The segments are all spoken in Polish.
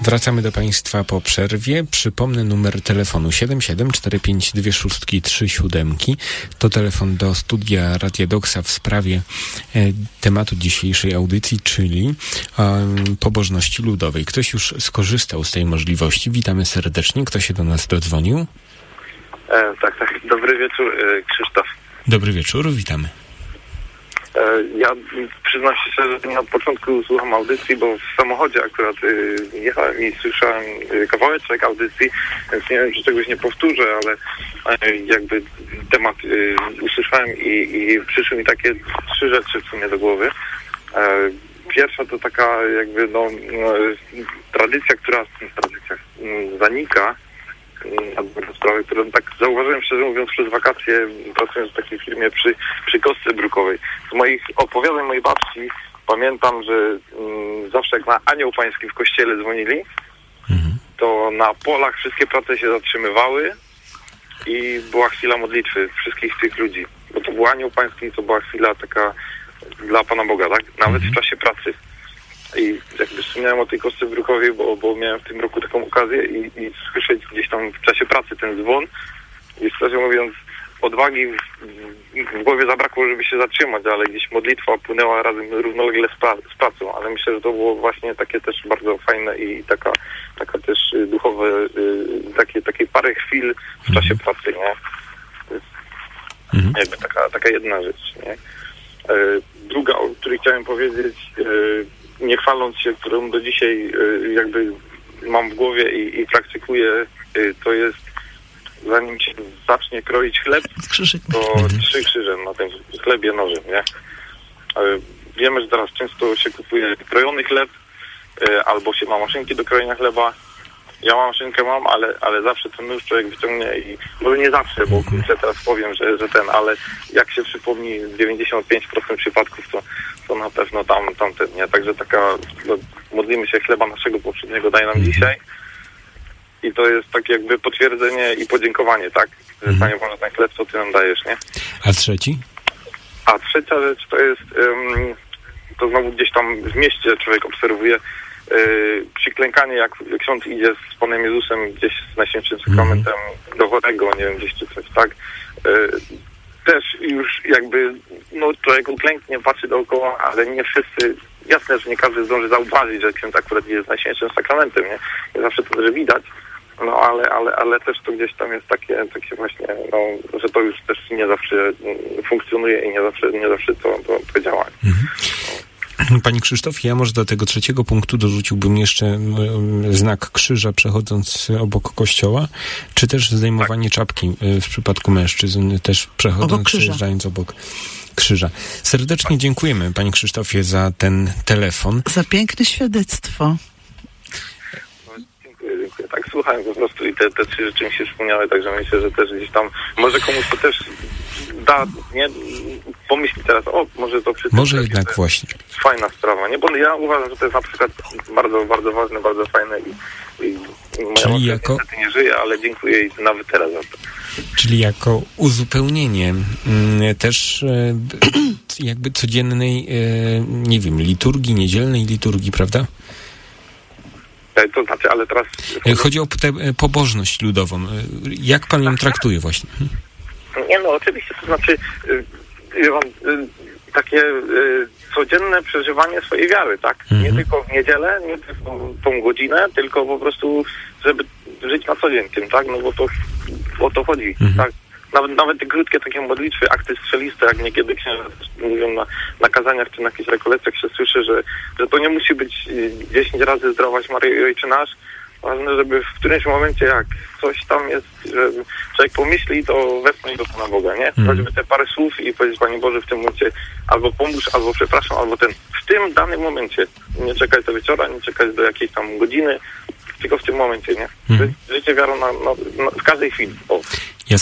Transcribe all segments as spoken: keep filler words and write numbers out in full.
Wracamy do Państwa po przerwie. Przypomnę numer telefonu siedem siedem cztery pięć dwa sześć trzy siedem. To telefon do studia Radia Doksa w sprawie e, tematu dzisiejszej audycji, czyli e, pobożności ludowej. Ktoś już skorzystał z tej możliwości. Witamy serdecznie. Kto się do nas dodzwonił? E, tak, tak. Dobry wieczór, e, Krzysztof. Dobry wieczór, witamy. E, ja przyznam się szczerze, że na początku słucham audycji, bo w samochodzie akurat e, jechałem i słyszałem e, kawałeczek audycji, więc nie wiem, czy czegoś nie powtórzę, ale e, jakby temat e, usłyszałem i, i przyszły mi takie trzy rzeczy w sumie do głowy. E, pierwsza to taka jakby no, no tradycja, która tradycja zanika, na dobrą sprawę, którą tak zauważyłem, szczerze mówiąc, przez wakacje, pracując w takiej firmie przy, przy kostce brukowej. Z moich opowiadań mojej babci pamiętam, że mm, zawsze jak na Anioł Pański w kościele dzwonili, mhm. to na polach wszystkie prace się zatrzymywały i była chwila modlitwy wszystkich tych ludzi. Bo to był Anioł Pański, to była chwila taka dla Pana Boga, tak? Nawet mhm. w czasie pracy. I jakby wspomniałem o tej kostce brukowej, bo, bo miałem w tym roku taką okazję i, i słyszeć gdzieś tam w czasie pracy ten dzwon i szczerze mówiąc odwagi w, w głowie zabrakło, żeby się zatrzymać, ale gdzieś modlitwa płynęła razem równolegle z, pra- z pracą, ale myślę, że to było właśnie takie też bardzo fajne i taka, taka też duchowe, y, takie, takie parę chwil w czasie pracy, nie? To jest mhm. jakby taka, taka jedna rzecz, nie? Y, druga, o której chciałem powiedzieć, y, nie chwaląc się, którą do dzisiaj y, jakby mam w głowie i, i praktykuję, y, to jest zanim się zacznie kroić chleb, to trzy krzyże na tym chlebie nożem, nie? Y, wiemy, że teraz często się kupuje krojony chleb y, albo się ma maszynki do krojenia chleba. Ja maszynkę mam, ale, ale zawsze ten nóż człowiek wyciągnie i może nie zawsze, bo kurczę, teraz powiem, że, że ten, ale jak się przypomni dziewięćdziesiąt pięć procent przypadków, to, to na pewno tam, tamten, nie? Także taka, no, modlimy się chleba naszego poprzedniego daj nam dzisiaj i to jest takie jakby potwierdzenie i podziękowanie, tak? Że Panie Boże, ten chleb, co Ty nam dajesz, nie? A trzeci? A trzecia rzecz to jest, um, to znowu gdzieś tam w mieście człowiek obserwuje, Yy, przyklękanie, jak ksiądz idzie z Panem Jezusem gdzieś z Najświętszym Sakramentem mm. do chorego, nie wiem, gdzieś czy coś, tak? Yy, też już jakby, no człowiek uklęknie, patrzy dookoła, ale nie wszyscy, jasne, że nie każdy zdąży zauważyć, że ksiądz akurat idzie z Najświętszym Sakramentem, nie? Nie zawsze to też widać, no ale, ale, ale też to gdzieś tam jest takie, takie właśnie, no, że to już też nie zawsze funkcjonuje i nie zawsze, nie zawsze to, to, to działa. Mm. Panie Krzysztof, ja może do tego trzeciego punktu dorzuciłbym jeszcze znak krzyża przechodząc obok kościoła, czy też zdejmowanie tak. czapki w przypadku mężczyzn, też przechodząc, przejeżdżając obok krzyża. Serdecznie dziękujemy, Panie Krzysztofie, za ten telefon. Za piękne świadectwo. Dziękuję, dziękuję. Tak, słuchałem po prostu i te, te trzy rzeczy mi się wspomniały, także myślę, że też gdzieś tam, może komuś to też da, nie, pomyśli teraz, o, może to przy tym... Może jednak to właśnie. Fajna sprawa, nie? Bo ja uważam, że to jest na przykład bardzo, bardzo ważne, bardzo fajne i, i moja Czyli jako... niestety nie żyje, ale dziękuję jej nawet teraz za to. Czyli jako uzupełnienie m, też e, jakby codziennej, e, nie wiem, liturgii, niedzielnej liturgii, prawda? To znaczy, ale teraz... Chodzi o tę pobożność ludową. Jak pan ją traktuje właśnie? Nie, no oczywiście, to znaczy ja mam takie codzienne przeżywanie swojej wiary, tak? Mhm. Nie tylko w niedzielę, nie tylko tą godzinę, tylko po prostu, żeby żyć na co dzień tym, tak? No bo to o to chodzi, mhm. tak? Nawet, nawet te krótkie takie modlitwy, akty strzeliste, jak niekiedy księża mówią na, na kazaniach czy na jakichś rekolekcjach się słyszy, że, że to nie musi być dziesięć razy zdrowaś Maryjo i Ojcze Nasz. Ważne, żeby w którymś momencie, jak coś tam jest, że człowiek pomyśli, to wepnąć do Pana Boga, nie? Mm. Choćby te parę słów i powiedzieć, Panie Boże, w tym momencie albo pomóż, albo przepraszam, albo ten. W tym danym momencie. Nie czekać do wieczora, nie czekać do jakiejś tam godziny, tylko w tym momencie, nie? Mm. Życie wiarą na, na, na, w każdej chwili. O. Jasne.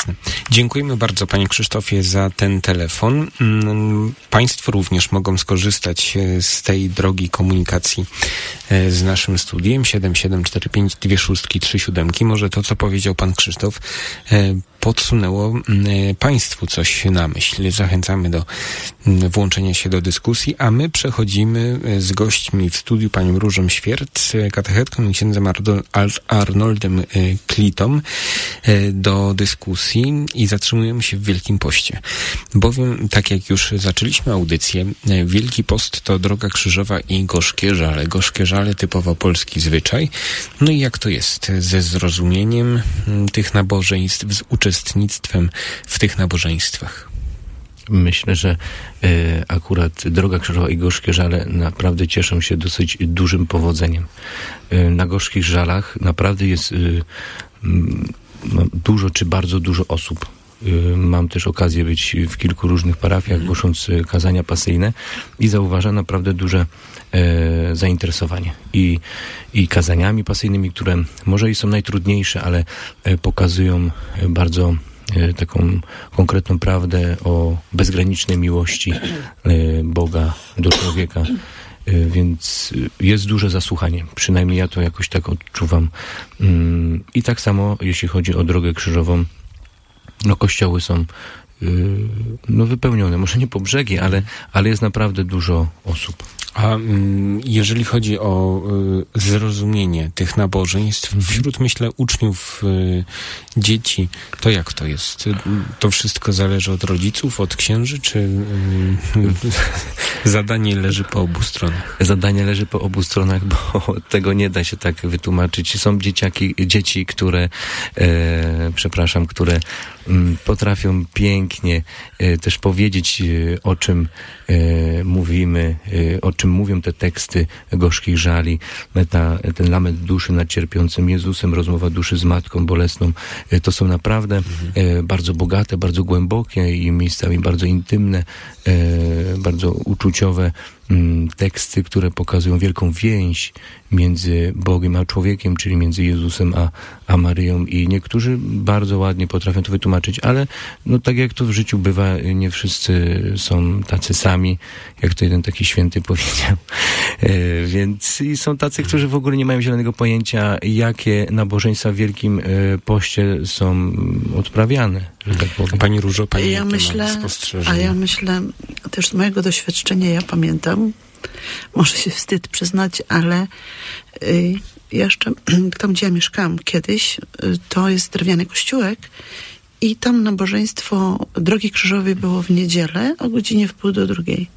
Dziękujemy bardzo, panie Krzysztofie, za ten telefon. Państwo również mogą skorzystać z tej drogi komunikacji z naszym studiem siedem siedem cztery pięć dwie szóstki trzy siódemki. Może to, co powiedział pan Krzysztof, podsunęło państwu coś na myśl. Zachęcamy do włączenia się do dyskusji, a my przechodzimy z gośćmi w studiu, panią Różą Świerc, katechetką i księdzem Arnoldem Klitą, do dyskusji i zatrzymujemy się w Wielkim Poście. Bowiem, tak jak już zaczęliśmy audycję, Wielki Post to droga krzyżowa i gorzkie żale. Gorzkie żale, typowo polski zwyczaj. No i jak to jest ze zrozumieniem tych nabożeństw, z uczestnictwem w tych nabożeństwach? Myślę, że e, akurat droga krzyżowa i gorzkie żale naprawdę cieszą się dosyć dużym powodzeniem. E, na gorzkich żalach naprawdę jest e, m, dużo czy bardzo dużo osób. E, mam też okazję być w kilku różnych parafiach, głosząc kazania pasyjne i zauważam naprawdę duże e, zainteresowanie. I, I kazaniami pasyjnymi, które może i są najtrudniejsze, ale e, pokazują bardzo taką konkretną prawdę o bezgranicznej miłości Boga do człowieka. Więc jest duże zasłuchanie. Przynajmniej ja to jakoś tak odczuwam. I tak samo, jeśli chodzi o drogę krzyżową, no kościoły są no wypełnione. Może nie po brzegi, ale, ale jest naprawdę dużo osób. A jeżeli chodzi o y, zrozumienie tych nabożeństw wśród, myślę, uczniów, y, dzieci, to jak to jest? To wszystko zależy od rodziców, od księży, czy y, zadanie leży po obu stronach? Zadanie leży po obu stronach, bo tego nie da się tak wytłumaczyć. Są dzieciaki, dzieci, które, e, przepraszam, które m, potrafią pięknie e, też powiedzieć, e, o czym e, mówimy, e, o czym mówią te teksty gorzkich żali, ta, ten lament duszy nad cierpiącym Jezusem, rozmowa duszy z Matką Bolesną. To są naprawdę mhm. e, bardzo bogate, bardzo głębokie i miejscami bardzo intymne, e, bardzo uczuciowe m, teksty, które pokazują wielką więź między Bogiem a człowiekiem, czyli między Jezusem a, a Maryją, i niektórzy bardzo ładnie potrafią to wytłumaczyć, ale no tak jak to w życiu bywa, nie wszyscy są tacy sami, jak to jeden taki święty powiedział. E, więc i są tacy, którzy w ogóle nie mają zielonego pojęcia, jakie nabożeństwa w Wielkim e, Poście są odprawiane, że tak powiem. Pani Różo, pani ja myślę, spostrzeżenia? A ja myślę, też z mojego doświadczenia, ja pamiętam, może się wstyd przyznać, ale y, jeszcze tam, gdzie ja mieszkałam kiedyś, y, to jest drewniany kościółek i tam nabożeństwo Drogi Krzyżowej było w niedzielę o godzinie w pół do drugiej.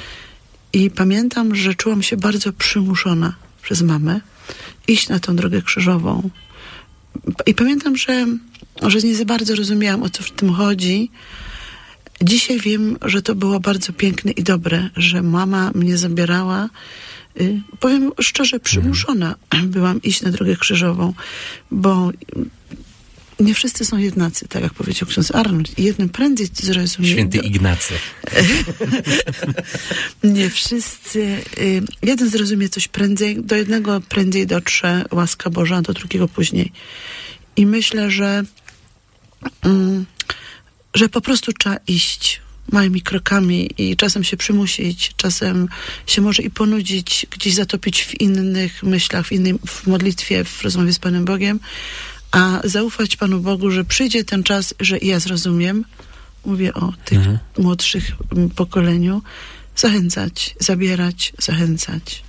I pamiętam, że czułam się bardzo przymuszona przez mamę iść na tą drogę krzyżową. I pamiętam, że, że nie za bardzo rozumiałam, o co w tym chodzi. Dzisiaj wiem, że to było bardzo piękne i dobre, że mama mnie zabierała. Y, powiem szczerze, przymuszona byłam iść na drogę krzyżową, bo nie wszyscy są jednacy, tak jak powiedział ksiądz Arnold. Jednym prędzej zrozumie. Święty Ignacy. Nie wszyscy. Y, jeden zrozumie coś prędzej, do jednego prędzej dotrze łaska Boża, do drugiego później. I myślę, że mm, że po prostu trzeba iść małymi krokami i czasem się przymusić, czasem się może i ponudzić, gdzieś zatopić w innych myślach, w innej w modlitwie, w rozmowie z Panem Bogiem, a zaufać Panu Bogu, że przyjdzie ten czas, że i ja zrozumiem, mówię o tych mhm. młodszych pokoleniu, zachęcać, zabierać, zachęcać.